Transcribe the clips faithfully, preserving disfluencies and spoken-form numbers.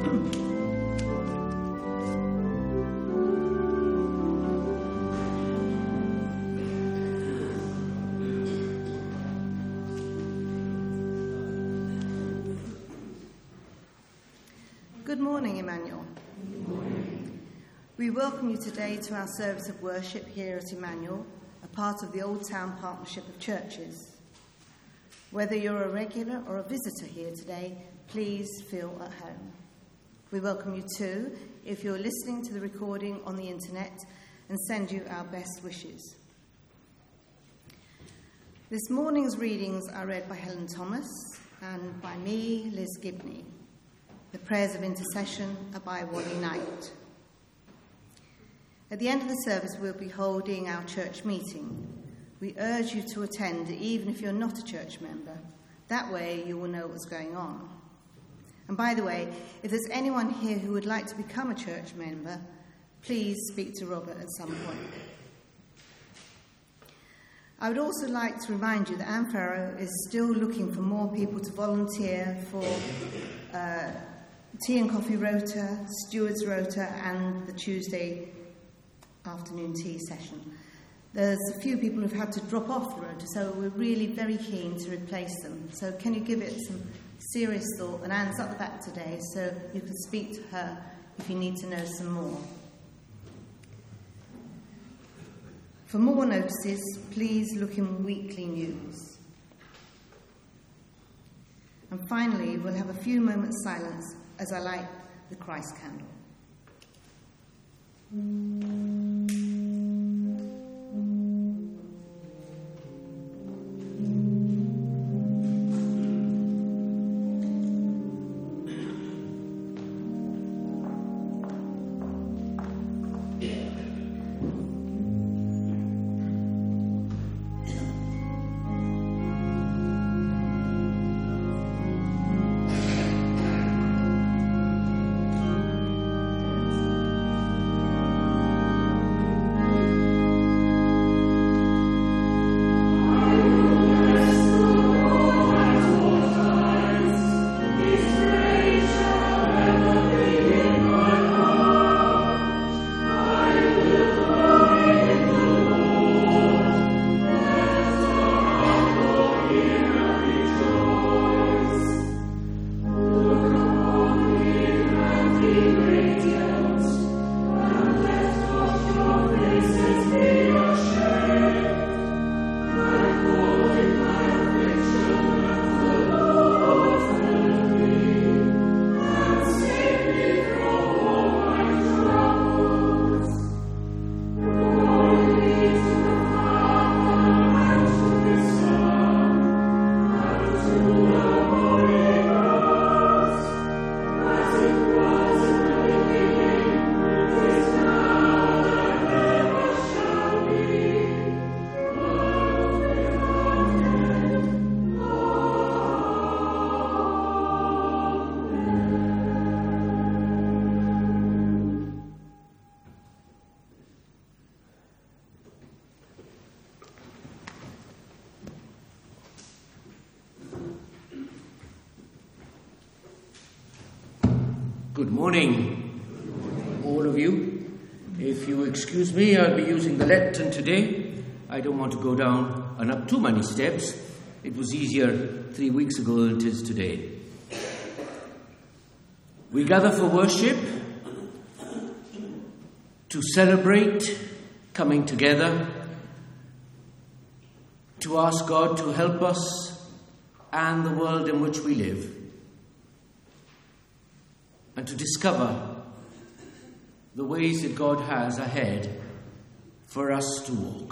Good morning, Emmanuel. Good morning. We welcome you today to our service of worship here at Emmanuel, a part of the Old Town Partnership of Churches. Whether you're a regular or a visitor here today, please feel at home. We welcome you too if you're listening to the recording on the internet and send you our best wishes. This morning's readings are read by Helen Thomas and by me, Liz Gibney. The prayers of intercession are by Wally Knight. At the end of the service, we'll be holding our church meeting. We urge you to attend, even if you're not a church member. That way, you will know what's going on. And by the way, if there's anyone here who would like to become a church member, please speak to Robert at some point. I would also like to remind you that Anne Farrow is still looking for more people to volunteer for uh, tea and coffee rota, steward's rota, and the Tuesday afternoon tea session. There's a few people who've had to drop off the rota, so we're really very keen to replace them. So can you give it some serious thought? And Anne's at the back today, so you can speak to her if you need to know some more. For more notices, please look in Weekly News. And finally, we'll have a few moments silence as I light the Christ candle. Good morning, all of you. If you excuse me, I'll be using the lectern today. I don't want to go down and up too many steps. It was easier three weeks ago than it is today. We gather for worship, to celebrate coming together, to ask God to help us and the world in which we live, and to discover the ways that God has ahead for us to walk.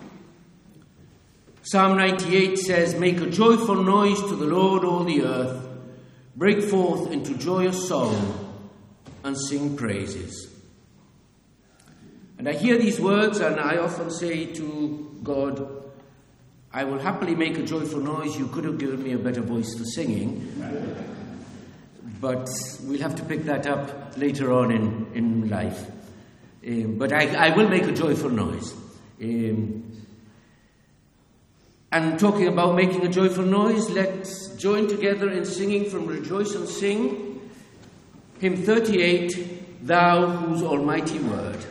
Psalm ninety-eight says, "Make a joyful noise to the Lord, all the earth. Break forth into joyous song and sing praises." And I hear these words and I often say to God, I will happily make a joyful noise. You could have given me a better voice for singing. But we'll have to pick that up later on in, in life. Um, but I, I will make a joyful noise. Um, and talking about making a joyful noise, let's join together in singing from Rejoice and Sing, Hymn thirty-eight, Thou Whose Almighty Word.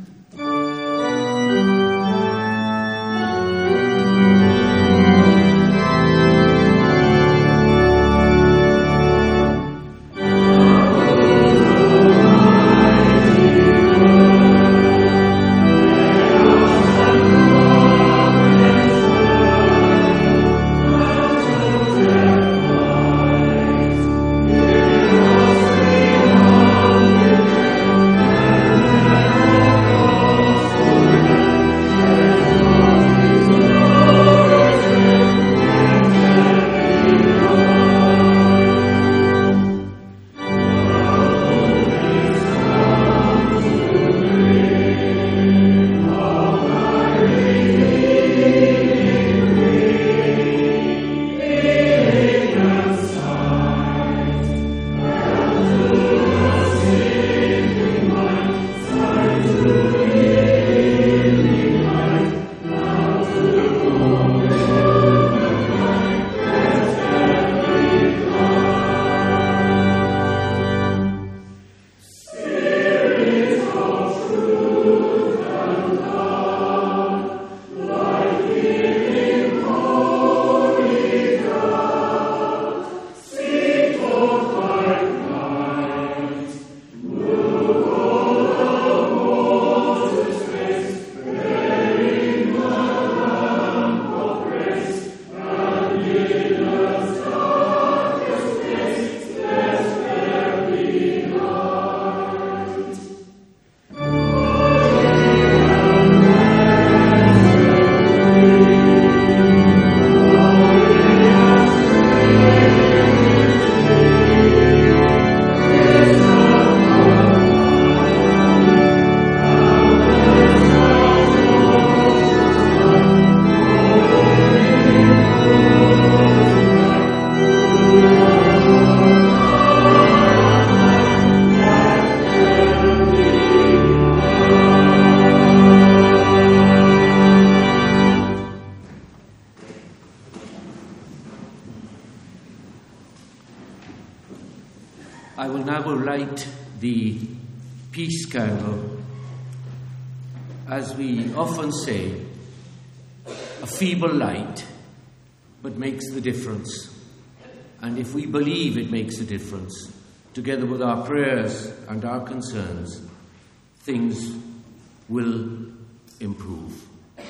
I will now light the peace candle. As we often say, a feeble light, but makes the difference. And if we believe it makes a difference, together with our prayers and our concerns, things will improve.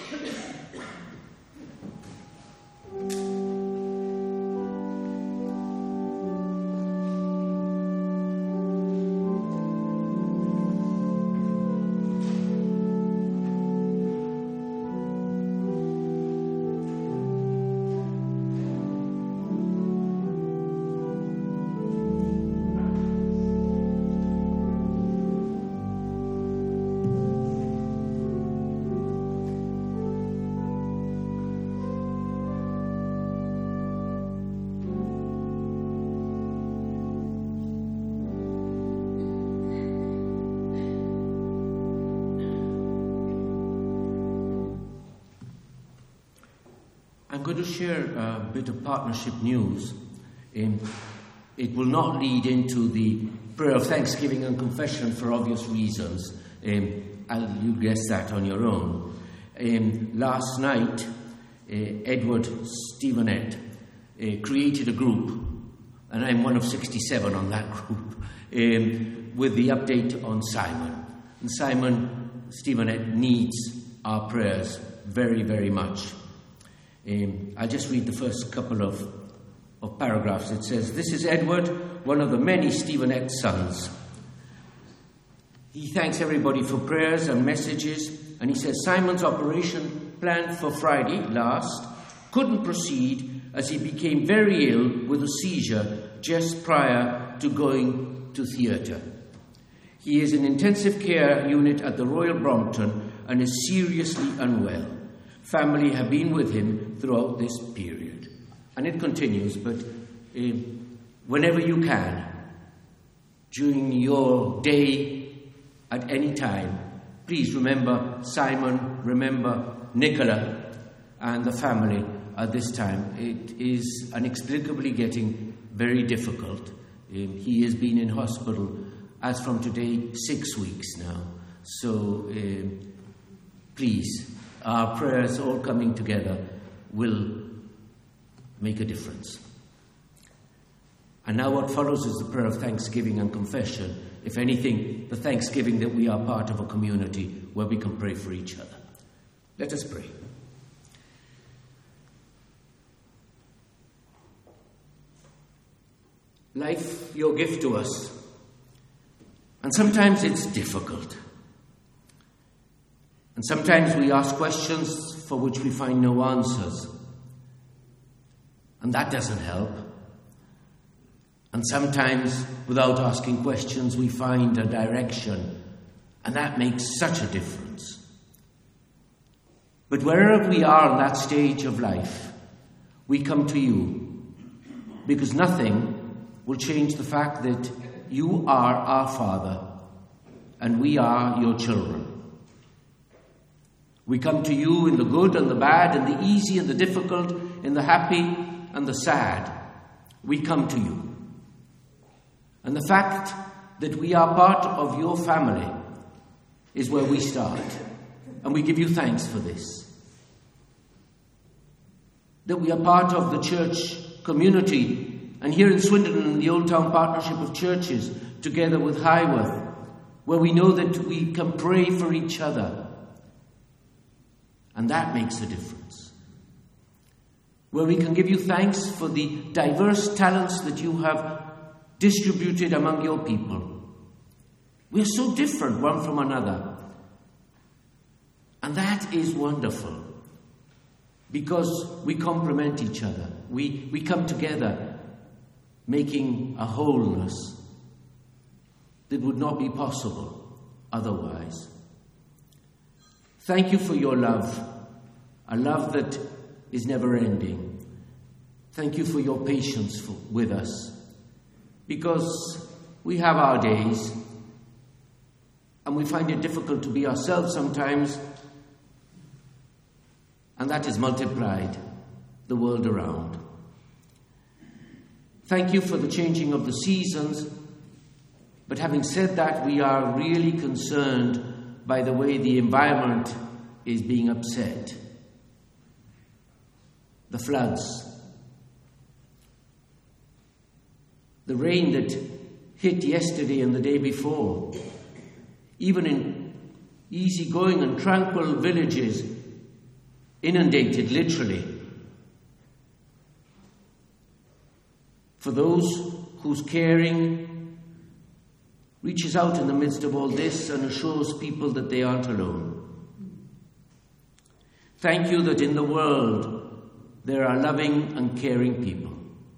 I'm going to share a bit of partnership news. Um, it will not lead into the prayer of thanksgiving and confession for obvious reasons. Um, I'll, you'll guess that on your own. Um, last night, uh, Edward Stevenett uh, created a group, and I'm one of sixty-seven on that group, um, with the update on Simon. And Simon Stevenett needs our prayers very, very much. Um, I'll just read the first couple of, of paragraphs. It says, "This is Edward, one of the many Stevenett sons. He thanks everybody for prayers and messages, and he says Simon's operation, planned for Friday last, couldn't proceed as he became very ill with a seizure just prior to going to theatre. He is in intensive care unit at the Royal Brompton and is seriously unwell. Family have been with him throughout this period." And it continues, but uh, whenever you can, during your day, at any time, please remember Simon, remember Nicola and the family at this time. It is inexplicably getting very difficult Um, he has been in hospital, as from today, six weeks now. So um, please, our prayers all coming together will make a difference. And now what follows is the prayer of thanksgiving and confession. If anything, the thanksgiving that we are part of a community where we can pray for each other. Let us pray. Life, your gift to us. And sometimes it's difficult. And sometimes we ask questions for which we find no answers. And that doesn't help. And sometimes, without asking questions, we find a direction. And that makes such a difference. But wherever we are in that stage of life, we come to you. Because nothing will change the fact that you are our Father and we are your children. We come to you in the good and the bad, in the easy and the difficult, in the happy and the sad. We come to you. And the fact that we are part of your family is where we start. And we give you thanks for this. That we are part of the church community, and here in Swindon, in the Old Town Partnership of Churches, together with Highworth, where we know that we can pray for each other. And that makes a difference. Where we can give you thanks for the diverse talents that you have distributed among your people. We are so different one from another. And that is wonderful. Because we complement each other. We, we come together making a wholeness that would not be possible otherwise. Thank you for your love, a love that is never ending. Thank you for your patience for, with us, because we have our days and we find it difficult to be ourselves sometimes, and that is multiplied the world around. Thank you for the changing of the seasons, but having said that, we are really concerned by the way the environment is being upset. The floods, the rain that hit yesterday and the day before, even in easygoing and tranquil villages, inundated literally. For those whose caring reaches out in the midst of all this and assures people that they aren't alone. Thank you that in the world there are loving and caring people.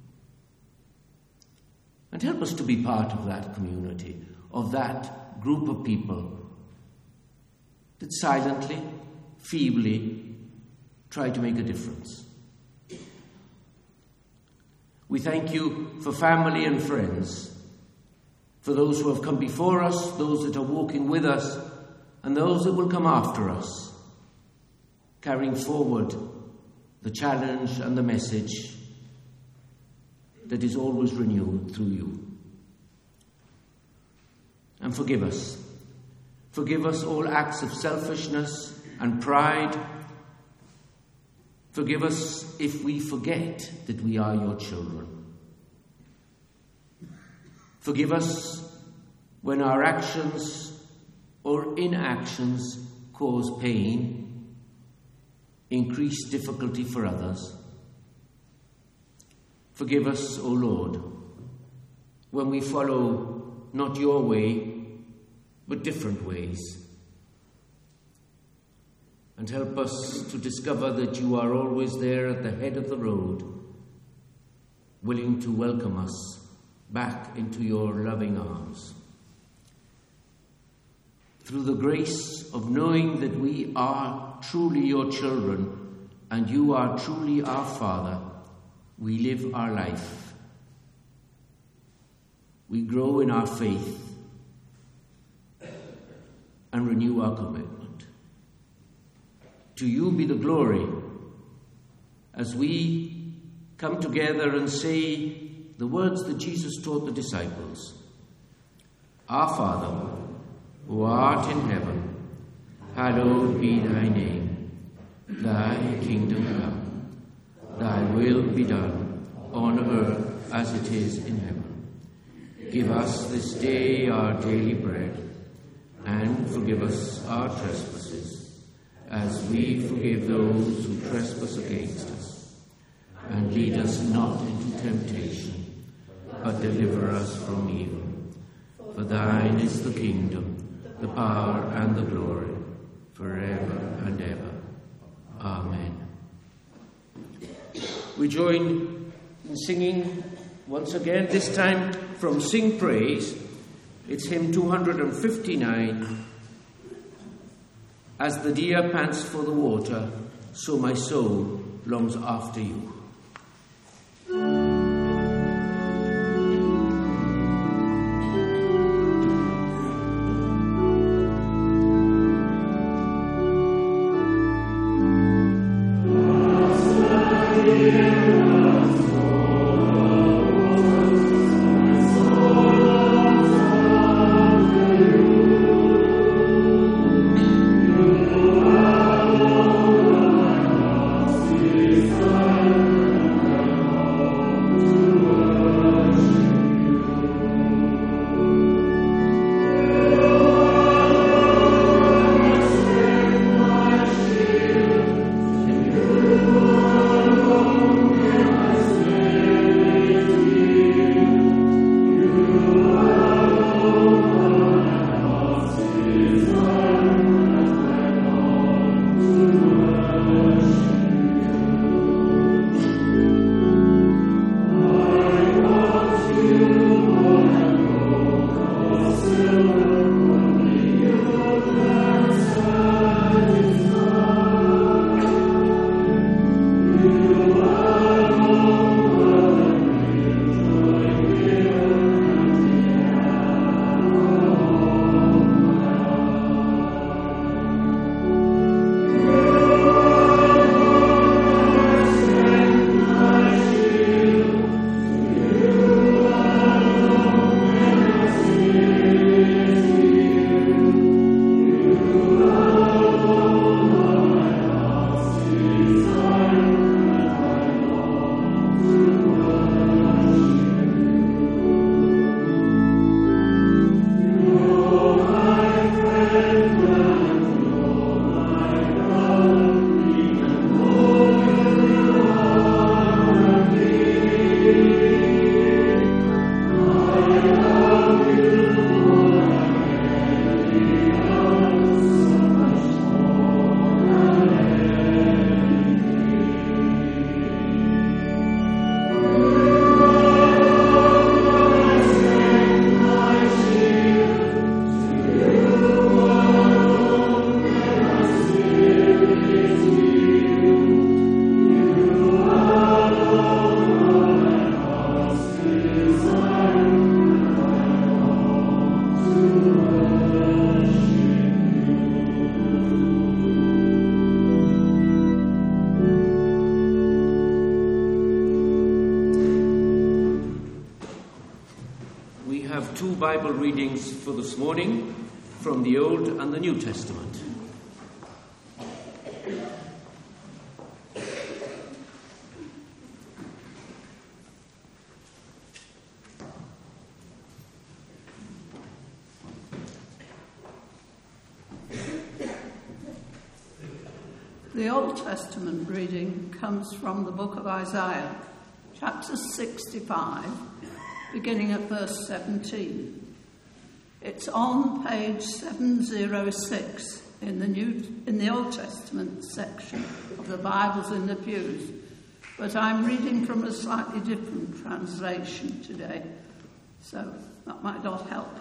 And help us to be part of that community, of that group of people that silently, feebly try to make a difference. We thank you for family and friends, for those who have come before us, those that are walking with us, and those that will come after us, carrying forward the challenge and the message that is always renewed through you. And forgive us. Forgive us all acts of selfishness and pride. Forgive us if we forget that we are your children. Forgive us when our actions or inactions cause pain, increase difficulty for others. Forgive us, O Lord, when we follow not your way, but different ways. And help us to discover that you are always there at the head of the road, willing to welcome us back into your loving arms. Through the grace of knowing that we are truly your children and you are truly our Father, we live our life. We grow in our faith and renew our commitment. To you be the glory as we come together and say the words that Jesus taught the disciples. Our Father, who art in heaven, hallowed be thy name. Thy kingdom come. Thy will be done on earth as it is in heaven. Give us this day our daily bread, and forgive us our trespasses, as we forgive those who trespass against us. And lead us not into temptation, but deliver us from evil. For thine is the kingdom, the power, and the glory, forever and ever. Amen. We join in singing once again, this time from Sing Praise. It's hymn two hundred fifty-nine. As the deer pants for the water, so my soul longs after you. Two Bible readings for this morning from the Old and the New Testament. The Old Testament reading comes from the book of Isaiah, chapter sixty-five, beginning at verse seventeen. It's on page seven oh six in the New in the Old Testament section of the Bibles in the pews, but I'm reading from a slightly different translation today, so that might not help.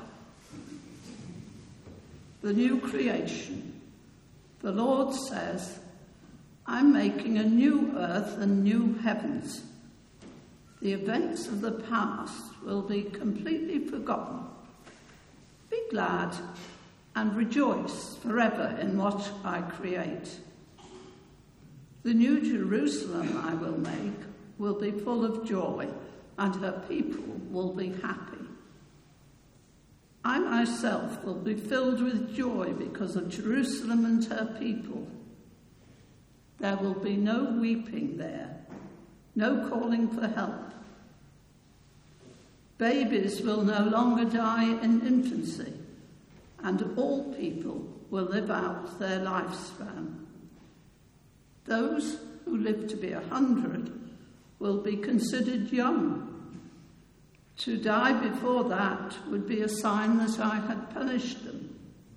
The new creation. The Lord says, I'm making a new earth and new heavens. The events of the past will be completely forgotten. Be glad and rejoice forever in what I create. The new Jerusalem I will make will be full of joy, and her people will be happy. I myself will be filled with joy because of Jerusalem and her people. There will be no weeping there, no calling for help. Babies will no longer die in infancy, and all people will live out their lifespan. Those who live to be a hundred will be considered young. To die before that would be a sign that I had punished them.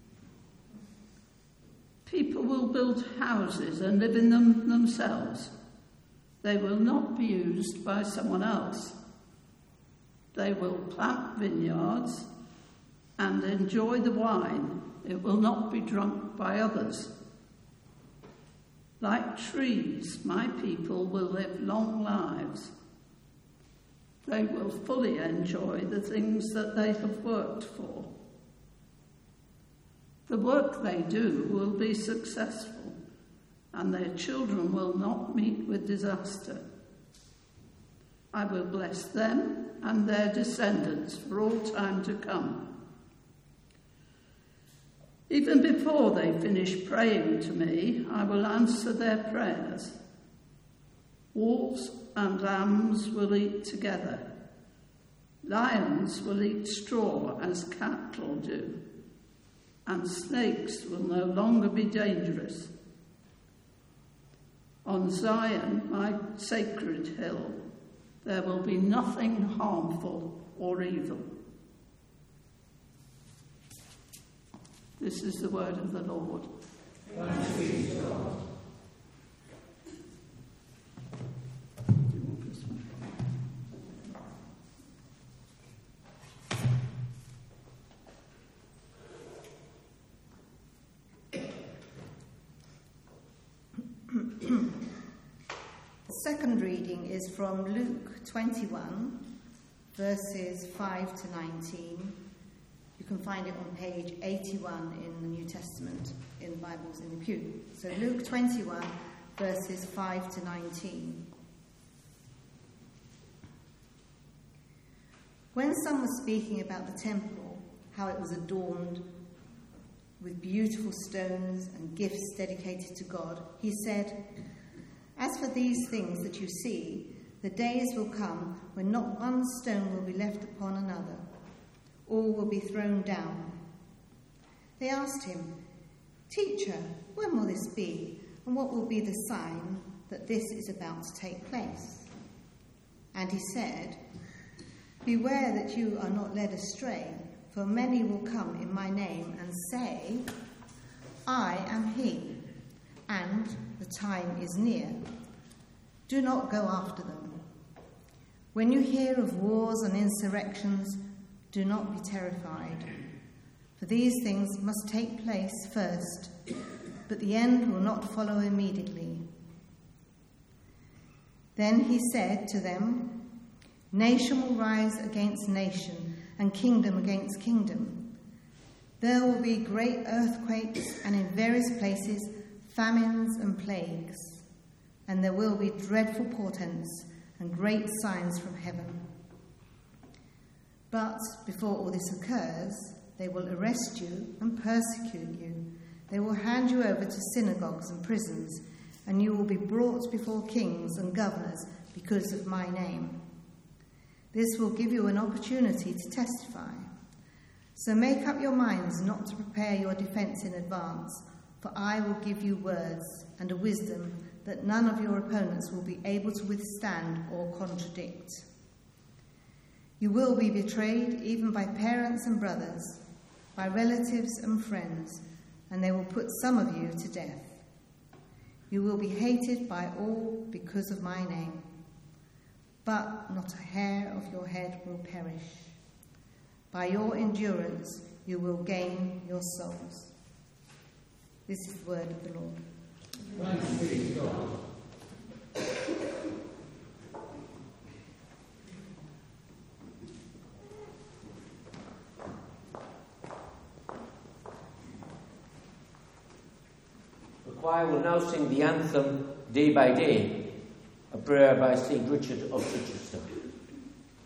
People will build houses and live in them themselves. They will not be used by someone else. They will plant vineyards and enjoy the wine. It will not be drunk by others. Like trees, my people will live long lives. They will fully enjoy the things that they have worked for. The work they do will be successful, and their children will not meet with disaster. I will bless them and their descendants for all time to come. Even before they finish praying to me, I will answer their prayers. Wolves and lambs will eat together. Lions will eat straw as cattle do, and snakes will no longer be dangerous. On Zion, my sacred hill, there will be nothing harmful or evil. This is the word of the Lord. Thanks be to God. The second reading is from Luke twenty-one, verses five to nineteen. You can find it on page eighty-one in the New Testament in the Bibles in the pew. So Luke twenty-one, verses five to nineteen. When some was speaking about the temple, how it was adorned with beautiful stones and gifts dedicated to God, he said, "As for these things that you see, the days will come when not one stone will be left upon another. All will be thrown down." They asked him, "Teacher, when will this be, and what will be the sign that this is about to take place?" And he said, "Beware that you are not led astray, for many will come in my name and say, 'I am he,' and the time is near. Do not go after them. When you hear of wars and insurrections, do not be terrified, for these things must take place first, but the end will not follow immediately." Then he said to them, "Nation will rise against nation, and kingdom against kingdom. There will be great earthquakes, and in various places famines and plagues, and there will be dreadful portents and great signs from heaven. But before all this occurs, they will arrest you and persecute you. They will hand you over to synagogues and prisons, and you will be brought before kings and governors because of my name. This will give you an opportunity to testify. So make up your minds not to prepare your defense in advance, for I will give you words and a wisdom that none of your opponents will be able to withstand or contradict. You will be betrayed even by parents and brothers, by relatives and friends, and they will put some of you to death. You will be hated by all because of my name, but not a hair of your head will perish. By your endurance you will gain your souls." This is the word of the Lord. Thanks be to God. The choir will now sing the anthem Day by Day, a prayer by Saint Richard of Chichester.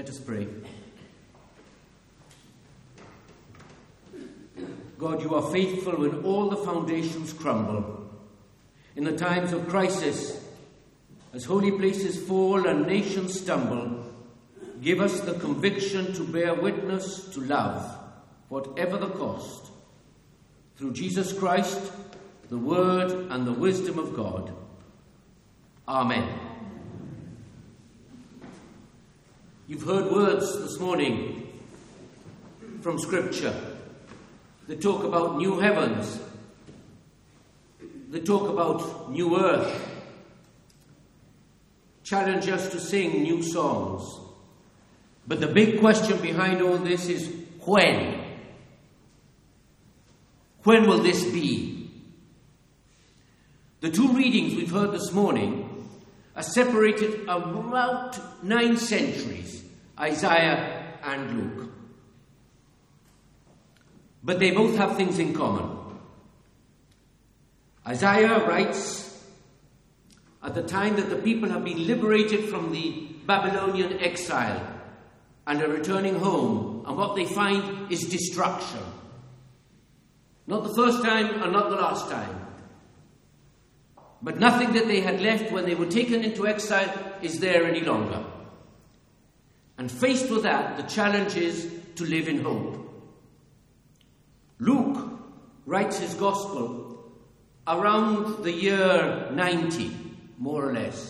Let us pray. God, you are faithful when all the foundations crumble. In the times of crisis, as holy places fall and nations stumble, give us the conviction to bear witness to love, whatever the cost. Through Jesus Christ, the Word and the wisdom of God. Amen. You've heard words this morning from Scripture that talk about new heavens, that talk about new earth, challenge us to sing new songs. But the big question behind all this is when? When will this be? The two readings we've heard this morning are separated about nine centuries, Isaiah and Luke. But they both have things in common. Isaiah writes at the time that the people have been liberated from the Babylonian exile and are returning home, and what they find is destruction. Not the first time and not the last time. But nothing that they had left when they were taken into exile is there any longer. And faced with that, the challenge is to live in hope. Luke writes his gospel around the year ninety, more or less.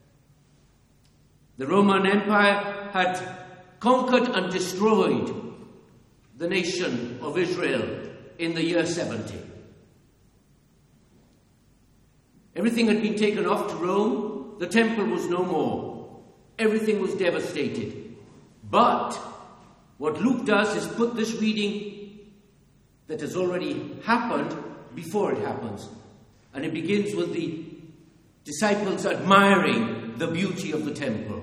The Roman Empire had conquered and destroyed the nation of Israel in the year seventy. Everything had been taken off to Rome. The temple was no more. Everything was devastated. But what Luke does is put this reading that has already happened before it happens. And it begins with the disciples admiring the beauty of the temple.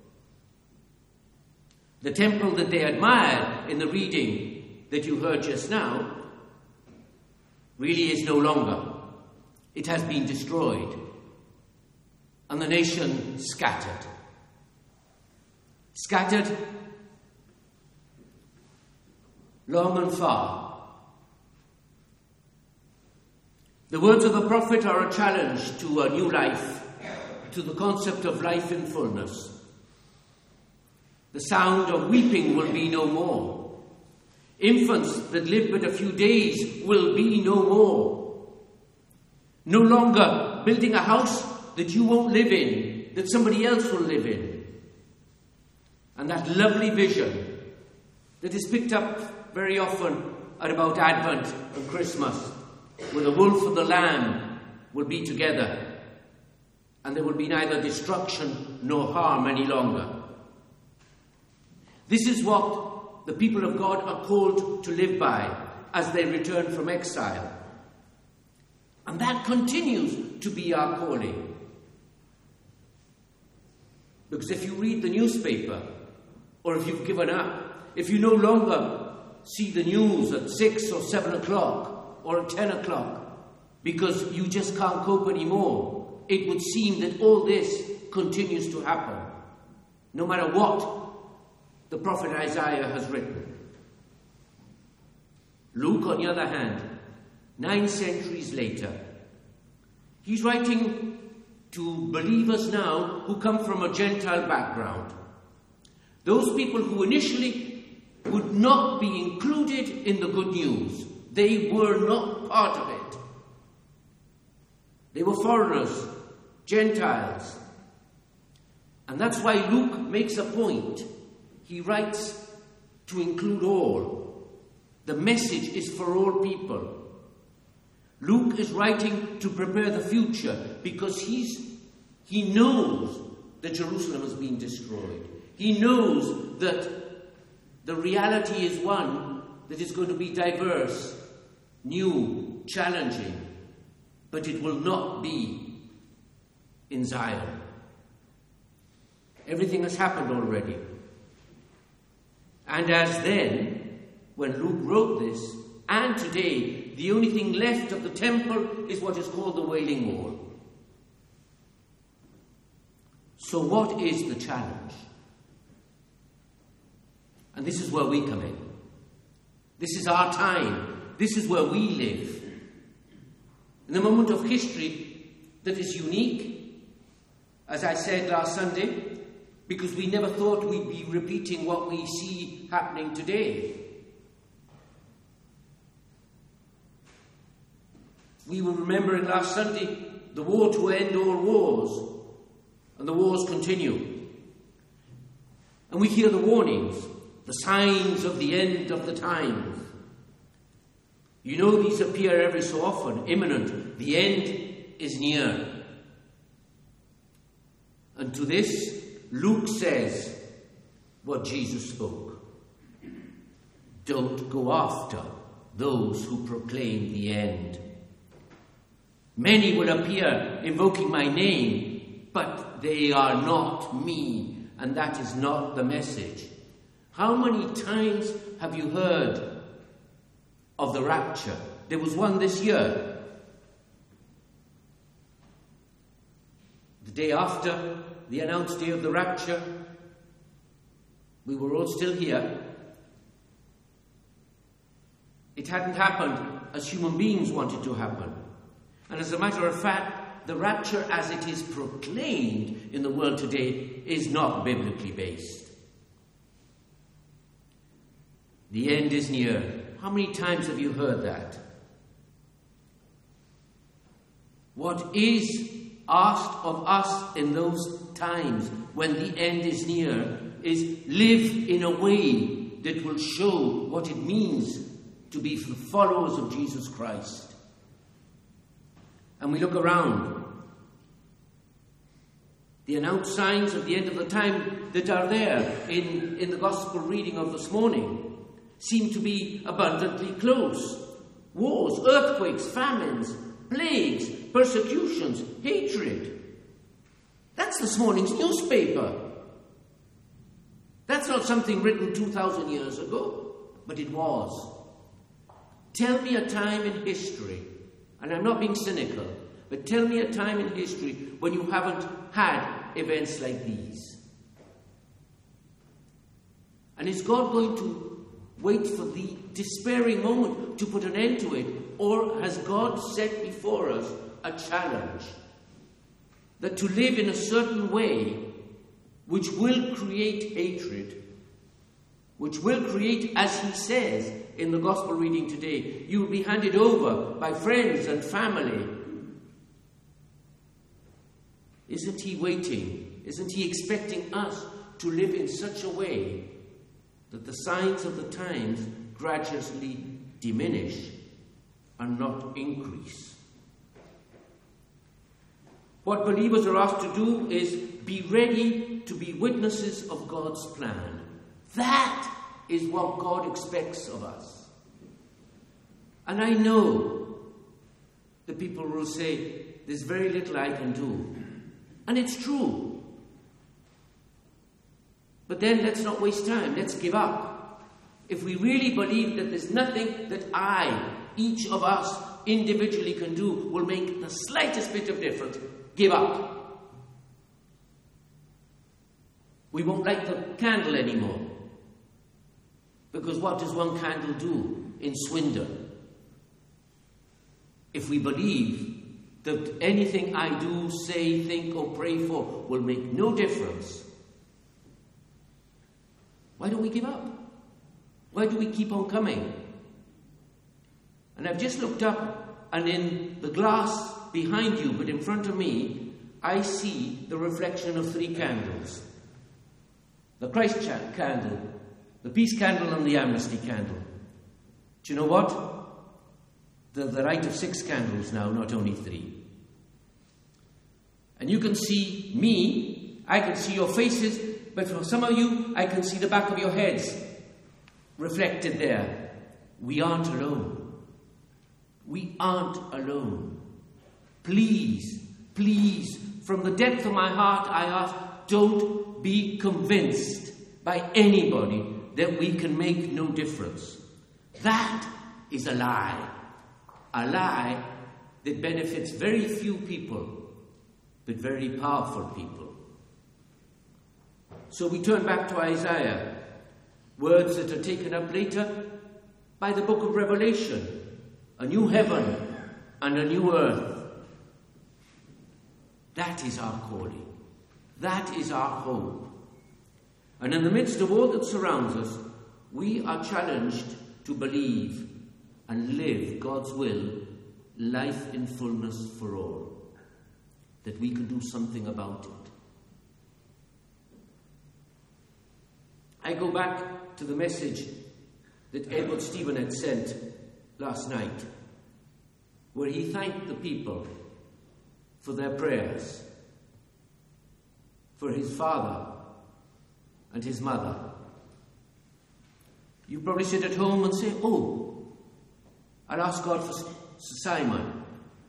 The temple that they admired in the reading that you heard just now really is no longer. It has been destroyed. And the nation scattered. Scattered long and far. The words of the prophet are a challenge to a new life, to the concept of life in fullness. The sound of weeping will be no more. Infants that live but a few days will be no more. No longer building a house that you won't live in, that somebody else will live in. And that lovely vision that is picked up very often at about Advent and Christmas, where the wolf and the lamb will be together, and there will be neither destruction nor harm any longer. This is what the people of God are called to live by as they return from exile. And that continues to be our calling. Because if you read the newspaper, or if you've given up, if you no longer see the news at six or seven o'clock, or at ten o'clock, because you just can't cope anymore, it would seem that all this continues to happen, no matter what the prophet Isaiah has written. Luke, on the other hand, nine centuries later, he's writing to believers now who come from a Gentile background. Those people who initially would not be included in the good news. They were not part of it. They were foreigners, Gentiles. And that's why Luke makes a point. He writes to include all. The message is for all people. Luke is writing to prepare the future because he's, he knows that Jerusalem has been destroyed. He knows that the reality is one that is going to be diverse, new, challenging, but it will not be in Zion. Everything has happened already. And as then, when Luke wrote this, and today, the only thing left of the temple is what is called the Wailing Wall. So what is the challenge? And this is where we come in. This is our time. This is where we live. In a moment of history that is unique, as I said last Sunday, because we never thought we'd be repeating what we see happening today. We were remembering last Sunday the war to end all wars, and the wars continue. And we hear the warnings, the signs of the end of the times. You know these appear every so often, imminent. The end is near. And to this, Luke says what Jesus spoke. Don't go after those who proclaim the end. Many will appear invoking my name, but they are not me, and that is not the message. How many times have you heard of the rapture? There was one this year. The day after the announced day of the rapture, we were all still here. It hadn't happened as human beings wanted to happen. And as a matter of fact, the rapture as it is proclaimed in the world today is not biblically based. The end is near. How many times have you heard that? What is asked of us in those times when the end is near is live in a way that will show what it means to be the followers of Jesus Christ. And we look around. The announced signs of the end of the time that are there in, in the gospel reading of this morning seem to be abundantly close. Wars, earthquakes, famines, plagues, persecutions, hatred. That's this morning's newspaper. That's not something written two thousand years ago, but it was. Tell me a time in history, and I'm not being cynical, but tell me a time in history when you haven't had events like these. And is God going to wait for the despairing moment to put an end to it? Or has God set before us a challenge that to live in a certain way which will create hatred, which will create, as he says in the gospel reading today, you will be handed over by friends and family. Isn't he waiting? Isn't he expecting us to live in such a way that the signs of the times gradually diminish and not increase? What believers are asked to do is be ready to be witnesses of God's plan. That is what God expects of us. And I know that people will say, there's very little I can do. And it's true. But then let's not waste time. Let's give up. If we really believe that there's nothing that I, each of us individually can do, will make the slightest bit of difference, give up. We won't light the candle anymore. Because what does one candle do in Swindon? If we believe that anything I do, say, think, or pray for will make no difference, why don't we give up? Why do we keep on coming? And I've just looked up, and in the glass behind you, but in front of me, I see the reflection of three candles. The Christ candle, the peace candle, and the amnesty candle. Do you know what? The, the right of six candles now, not only three. And you can see me, I can see your faces, but for some of you, I can see the back of your heads reflected there. We aren't alone. We aren't alone. Please, please, from the depth of my heart, I ask, don't be convinced by anybody that we can make no difference. That is a lie. A lie that benefits very few people, but very powerful people. So we turn back to Isaiah. Words that are taken up later by the book of Revelation. A new heaven and a new earth. That is our calling. That is our hope. And in the midst of all that surrounds us, we are challenged to believe and live God's will, life in fullness for all. That we can do something about it. I go back to the message that Edward Stephen had sent last night, where he thanked the people for their prayers, for his father and his mother. You probably sit at home and say, oh, I'll ask God for Sir Simon.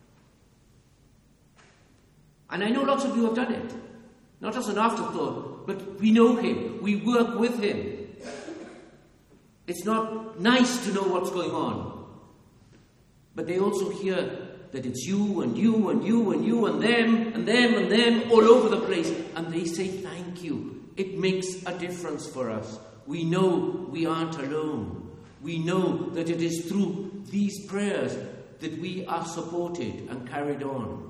And I know lots of you have done it. Not as an afterthought, but we know him. We work with him. It's not nice to know what's going on. But they also hear that it's you and you and you and you and them and them and them all over the place. And they say thank you. It makes a difference for us. We know we aren't alone. We know that it is through these prayers that we are supported and carried on.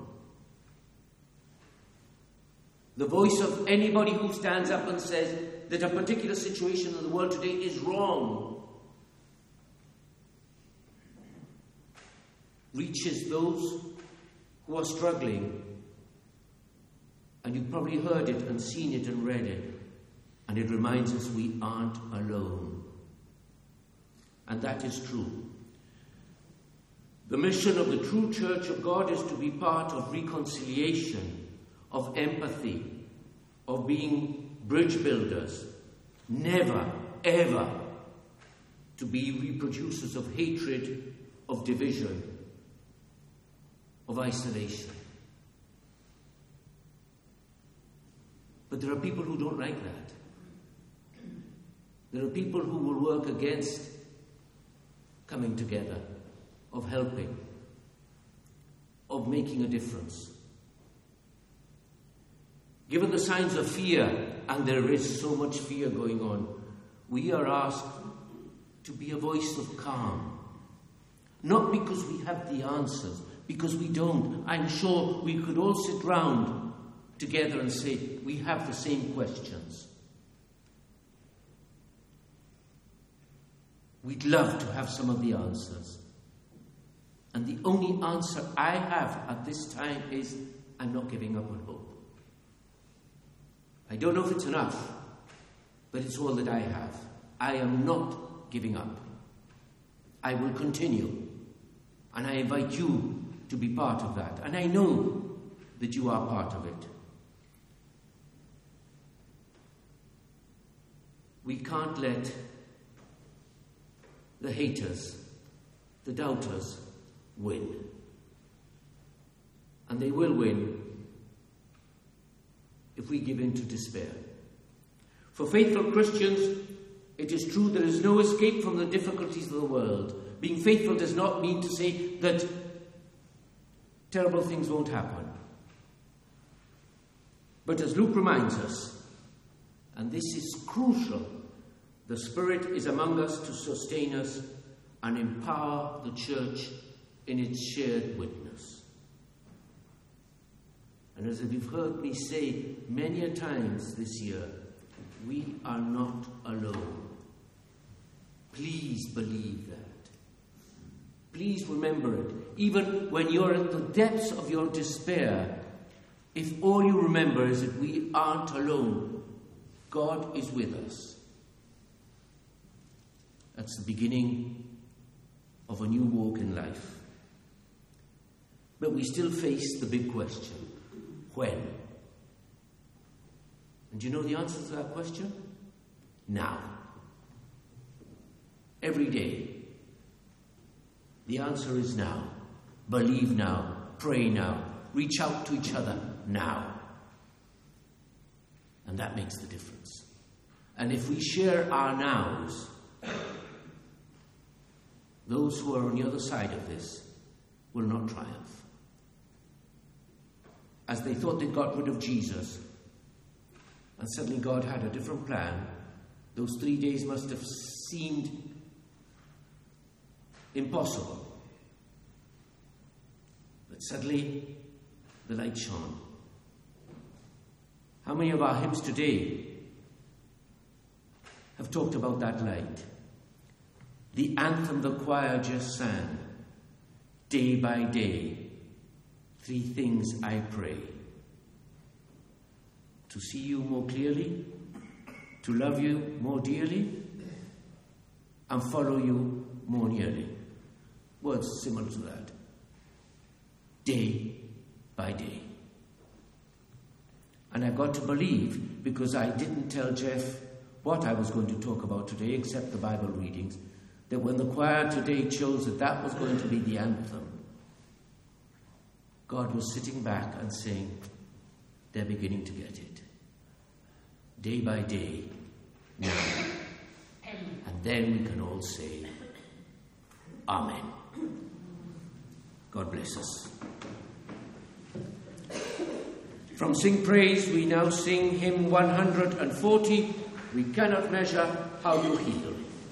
The voice of anybody who stands up and says that a particular situation in the world today is wrong reaches those who are struggling. And you've probably heard it and seen it and read it. And it reminds us we aren't alone. And that is true. The mission of the true Church of God is to be part of reconciliation, of empathy, of being bridge builders. Never, ever to be reproducers of hatred, of division, of isolation. But there are people who don't like that. There are people who will work against coming together, of helping, of making a difference. Given the signs of fear, and there is so much fear going on, we are asked to be a voice of calm. Not because we have the answers, because we don't. I'm sure we could all sit round together and say, we have the same questions. We'd love to have some of the answers. And the only answer I have at this time is, I'm not giving up on hope. I don't know if it's enough, but it's all that I have. I am not giving up. I will continue. And I invite you to be part of that. And I know that you are part of it. We can't let the haters, the doubters, win. And they will win if we give in to despair. For faithful Christians, it is true there is no escape from the difficulties of the world. Being faithful does not mean to say that terrible things won't happen. But as Luke reminds us, and this is crucial, the Spirit is among us to sustain us and empower the church in its shared witness. And as you've heard me say many a times this year, we are not alone. Please believe that. Please remember it. Even when you're at the depths of your despair, if all you remember is that we aren't alone, God is with us. That's the beginning of a new walk in life. But we still face the big question. When? And do you know the answer to that question? Now. Every day. The answer is now. Believe now. Pray now. Reach out to each other now. And that makes the difference. And if we share our nows, those who are on the other side of this will not triumph. As they thought they got rid of Jesus, and suddenly God had a different plan, Those three days must have seemed impossible. But suddenly, the light shone. How many of our hymns today have talked about that light? The anthem the choir just sang, day by day, three things I pray. To see you more clearly, to love you more dearly, and follow you more nearly. Words similar to that. Day by day. And I've got to believe, because I didn't tell Jeff what I was going to talk about today, except the Bible readings, that when the choir today chose that that was going to be the anthem, God was sitting back and saying, they're beginning to get it. Day by day, now. And then we can all say, Amen. God bless us. From Sing Praise, we now sing hymn one hundred forty, We Cannot Measure How You Heal.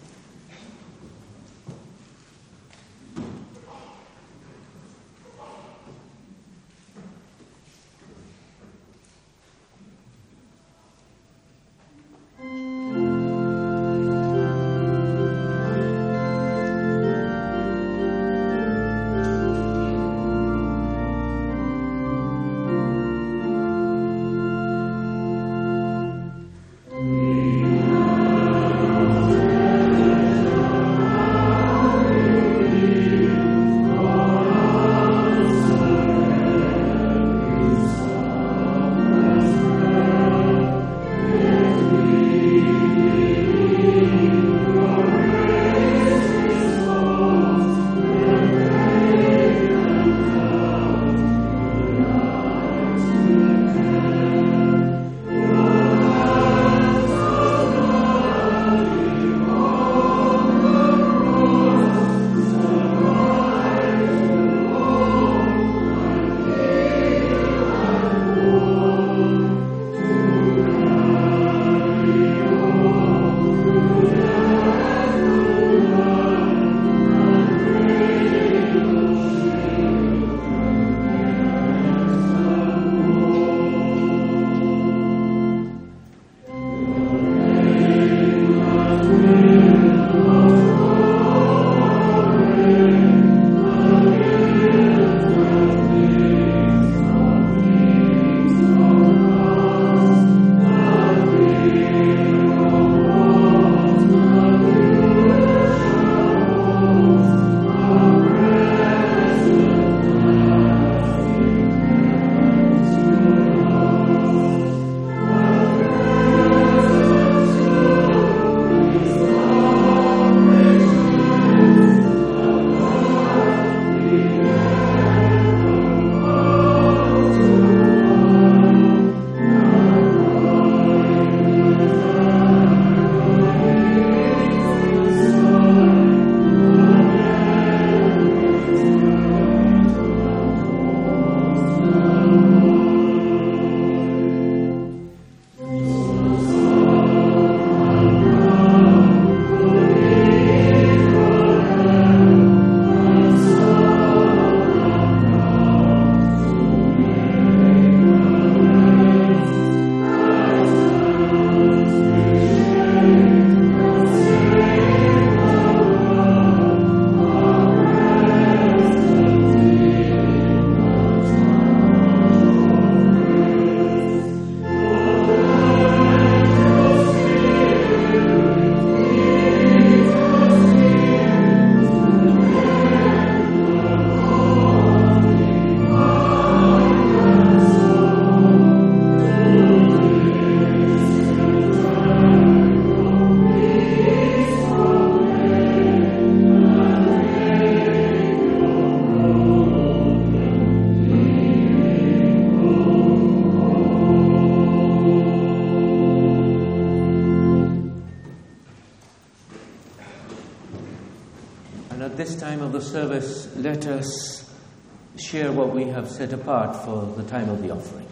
at this time of the service, let us share what we have set apart for the time of the offering.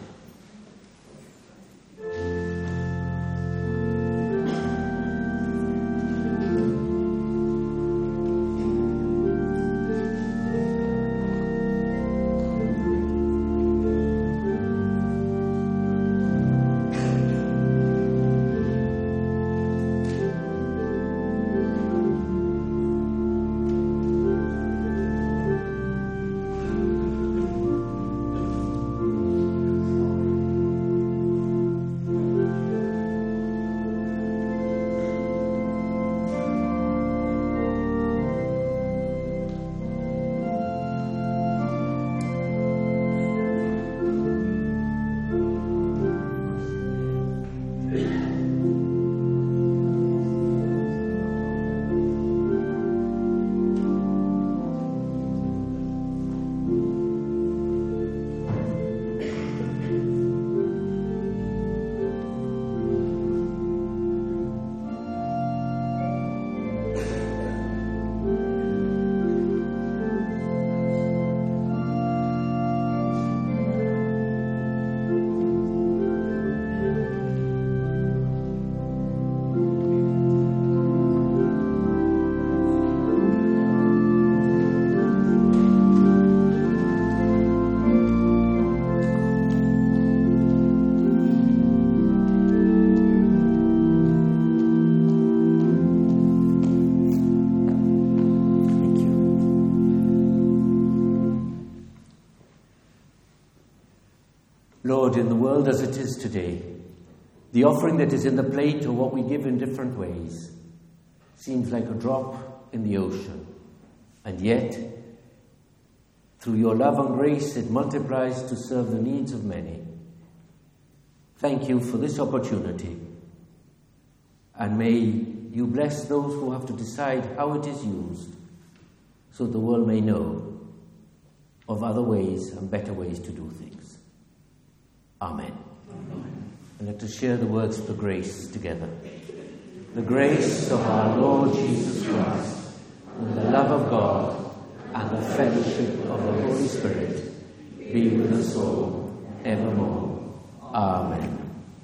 Lord, in the world as it is today, the offering that is in the plate or what we give in different ways seems like a drop in the ocean. And yet, through your love and grace, it multiplies to serve the needs of many. Thank you for this opportunity. And may you bless those who have to decide how it is used, so the world may know of other ways and better ways to do things. Amen. Amen. And let us share the words of the grace together. The grace of our Lord Jesus Christ, and the love of God, and the fellowship of the Holy Spirit be with us all evermore. Amen.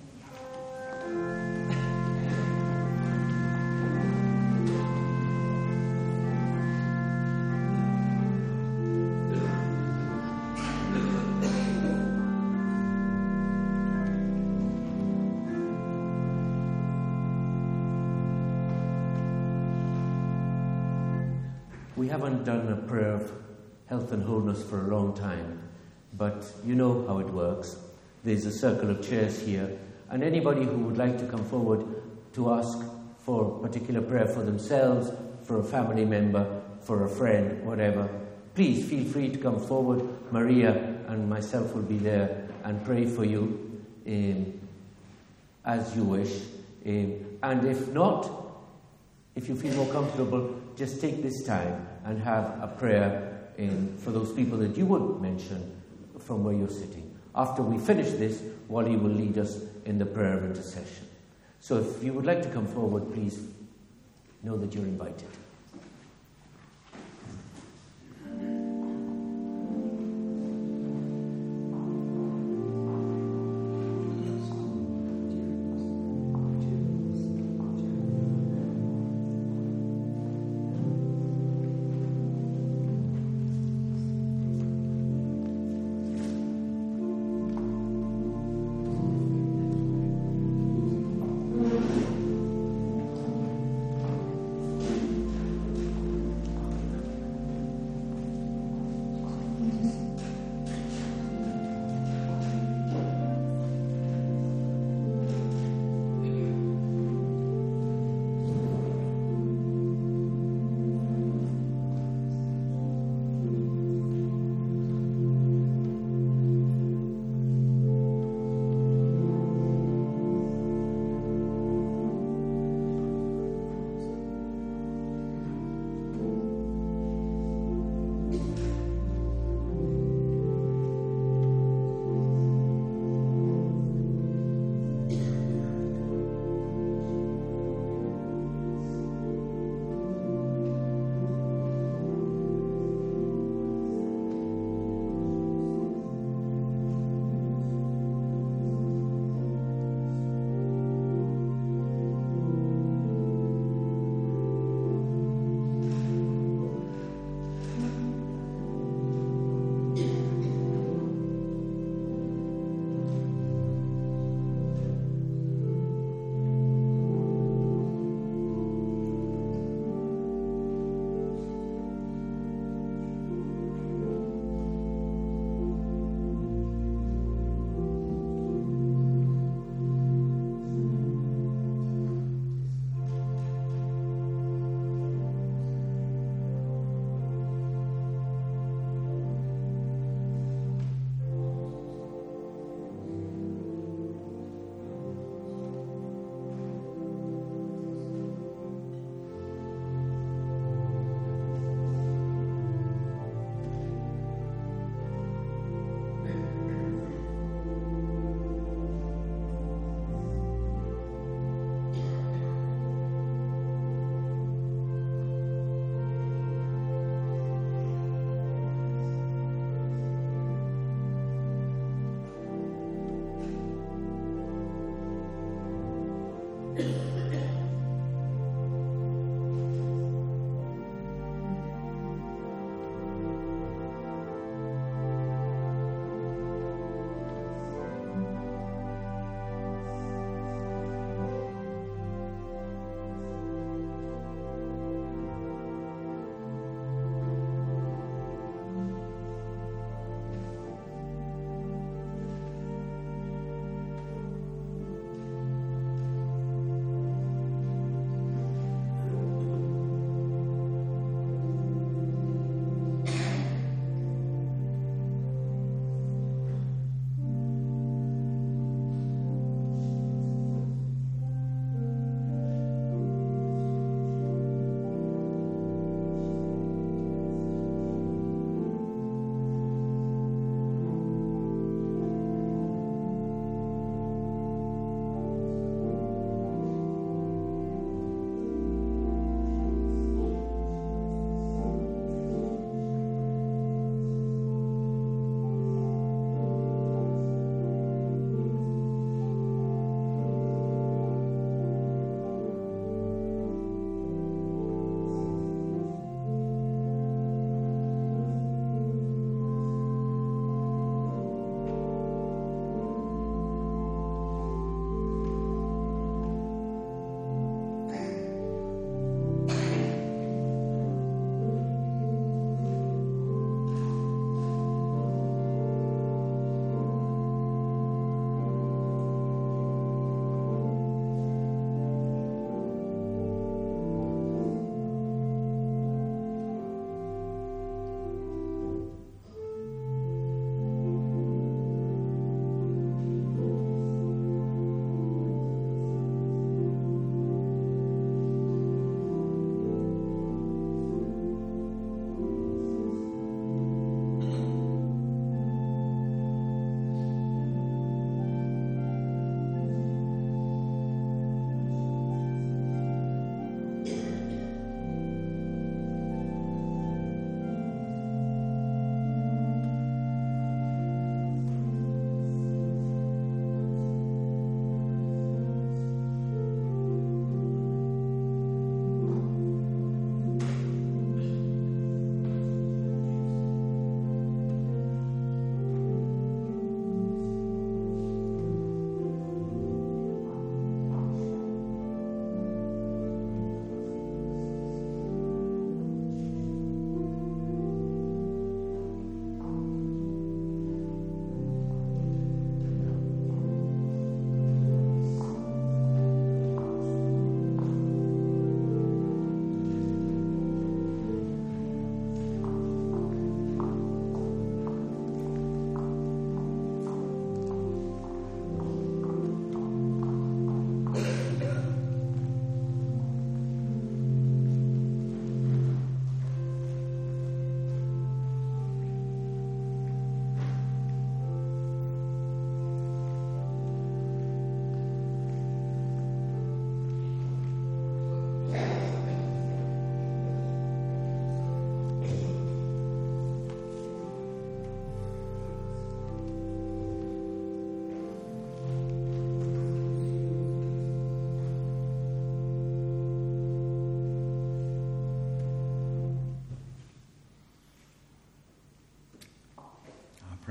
We haven't done a prayer of health and wholeness for a long time, but you know how it works. There's a circle of chairs here, and anybody who would like to come forward to ask for a particular prayer for themselves, for a family member, for a friend, whatever, please feel free to come forward. Maria and myself will be there and pray for you um, as you wish. Um, and if not, if you feel more comfortable, just take this time and have a prayer in, for those people that you would mention from where you're sitting. After we finish this, Wally will lead us in the prayer of intercession. So if you would like to come forward, please know that you're invited.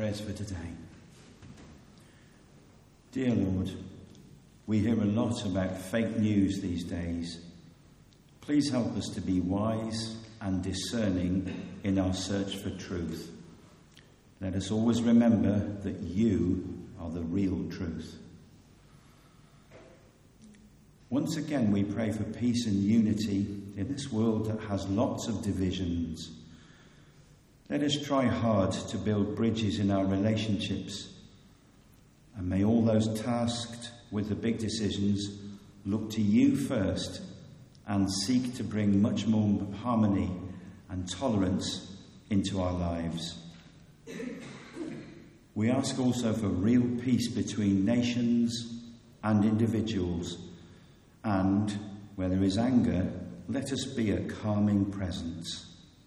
prayers for today. Dear Lord, we hear a lot about fake news these days. Please help us to be wise and discerning in our search for truth. Let us always remember that you are the real truth. Once again, we pray for peace and unity in this world that has lots of divisions. Let us try hard to build bridges in our relationships. And may all those tasked with the big decisions look to you first and seek to bring much more harmony and tolerance into our lives. We ask also for real peace between nations and individuals. And where there is anger, let us be a calming presence.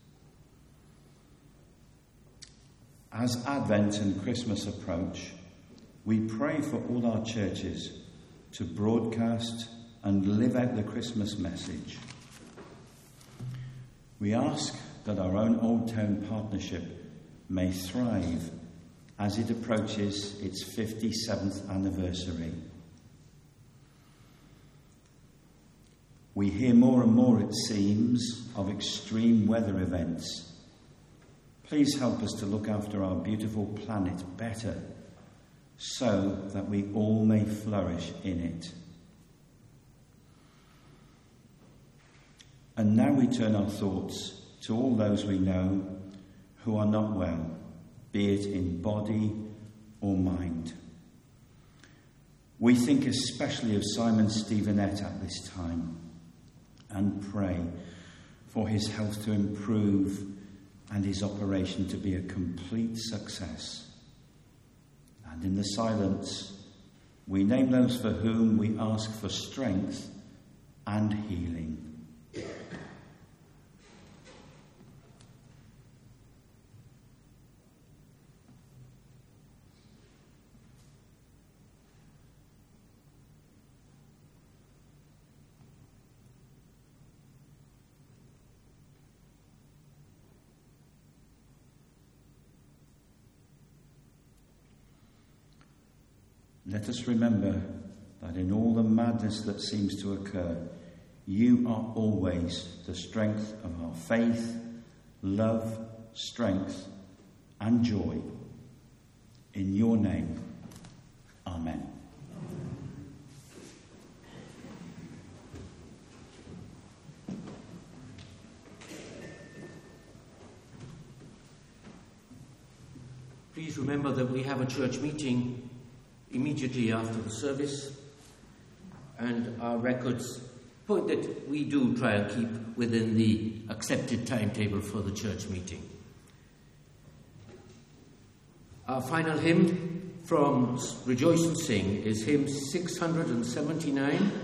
As Advent and Christmas approach, we pray for all our churches to broadcast and live out the Christmas message. We ask that our own Old Town Partnership may thrive as it approaches its fifty-seventh anniversary. We hear more and more, it seems, of extreme weather events. Please help us to look after our beautiful planet better, so that we all may flourish in it. And now we turn our thoughts to all those we know who are not well, be it in body or mind. We think especially of Simon Stevenette at this time and pray for his health to improve and his operation to be a complete success. And in the silence, we name those for whom we ask for strength and healing. Let us remember that in all the madness that seems to occur, you are always the strength of our faith, love, strength, and joy. In your name, Amen. Please remember that we have a church meeting immediately after the service, and our records point that we do try and keep within the accepted timetable for the church meeting. Our final hymn from Rejoice and Sing is hymn six hundred seventy-nine.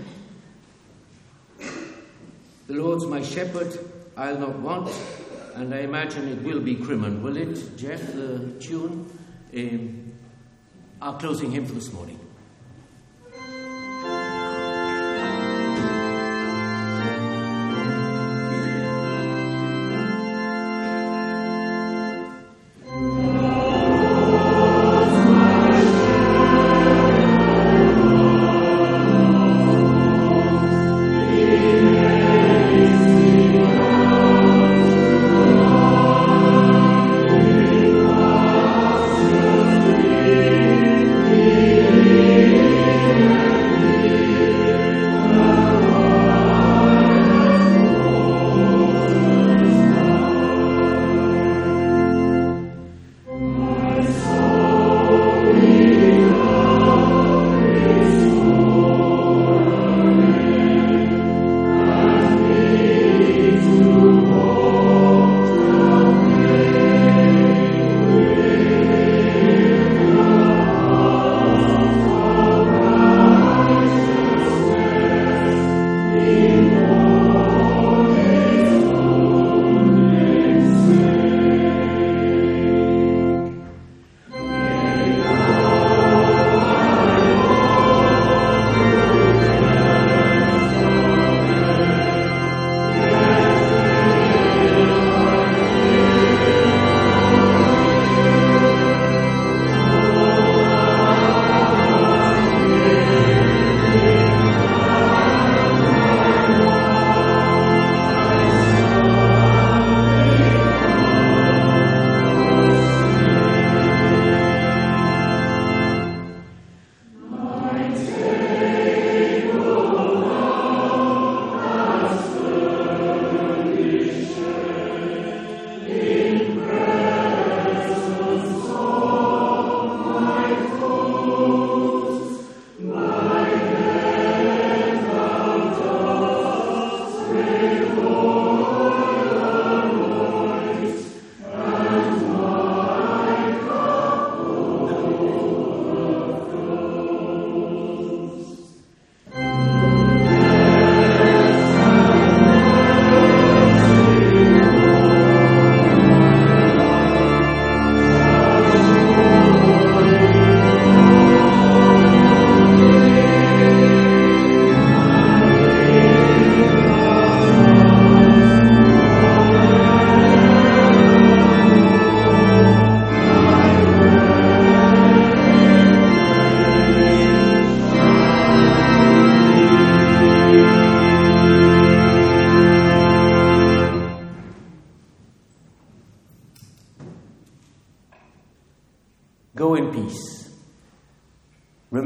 The Lord's my shepherd, I'll not want, and I imagine it will be Crimond, will it, Jeff, the tune? Um, Our closing hymn for this morning. Amen.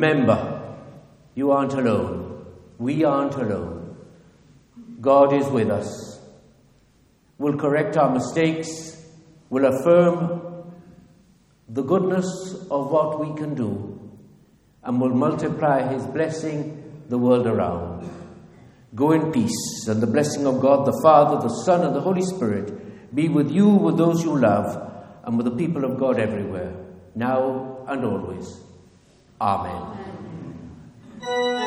remember, you aren't alone. We aren't alone. God is with us. We'll correct our mistakes. We'll affirm the goodness of what we can do. And will multiply his blessing the world around. Go in peace, and the blessing of God, the Father, the Son, and the Holy Spirit be with you, with those you love, and with the people of God everywhere, now and always. Amen. Amen.